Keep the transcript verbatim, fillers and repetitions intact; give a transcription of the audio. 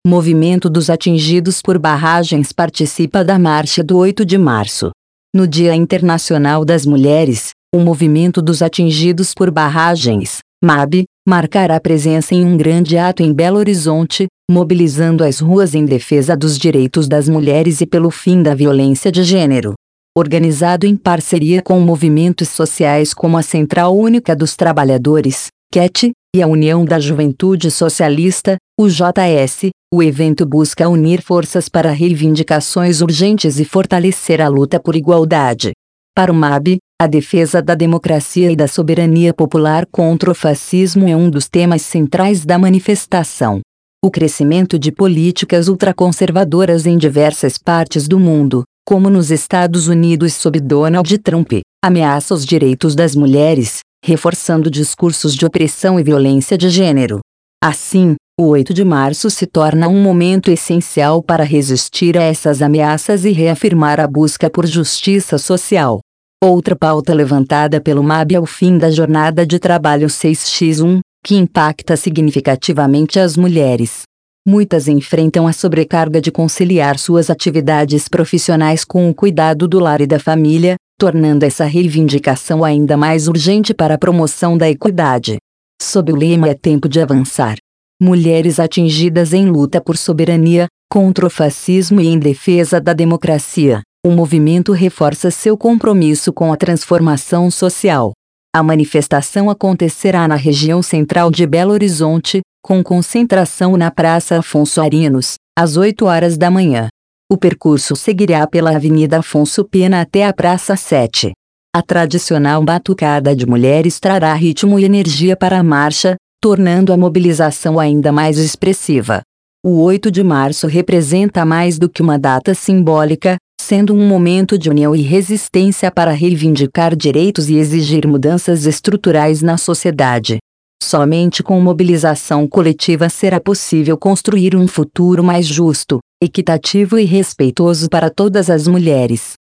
Movimento dos atingidos por barragens participa da marcha do oito de março. No Dia Internacional das Mulheres, o Movimento dos Atingidos por Barragens, M A B, marcará presença em um grande ato em Belo Horizonte, mobilizando as ruas em defesa dos direitos das mulheres e pelo fim da violência de gênero. Organizado em parceria com movimentos sociais como a Central Única dos Trabalhadores, C E T, e a União da Juventude Socialista, U J S, o evento busca unir forças para reivindicações urgentes e fortalecer a luta por igualdade. Para o M A B, a defesa da democracia e da soberania popular contra o fascismo é um dos temas centrais da manifestação. O crescimento de políticas ultraconservadoras em diversas partes do mundo, como nos Estados Unidos sob Donald Trump, ameaça os direitos das mulheres, reforçando discursos de opressão e violência de gênero. Assim, o oito de março se torna um momento essencial para resistir a essas ameaças e reafirmar a busca por justiça social. Outra pauta levantada pelo M A B é o fim da jornada de trabalho seis por um, que impacta significativamente as mulheres. Muitas enfrentam a sobrecarga de conciliar suas atividades profissionais com o cuidado do lar e da família, tornando essa reivindicação ainda mais urgente para a promoção da equidade. Sob o lema "É tempo de avançar", mulheres atingidas em luta por soberania, contra o fascismo e em defesa da democracia, o movimento reforça seu compromisso com a transformação social. A manifestação acontecerá na região central de Belo Horizonte, com concentração na Praça Afonso Arinos, às oito horas da manhã. O percurso seguirá pela Avenida Afonso Pena até a Praça sete. A tradicional batucada de mulheres trará ritmo e energia para a marcha, tornando a mobilização ainda mais expressiva. O oito de março representa mais do que uma data simbólica, sendo um momento de união e resistência para reivindicar direitos e exigir mudanças estruturais na sociedade. Somente com mobilização coletiva será possível construir um futuro mais justo, equitativo e respeitoso para todas as mulheres.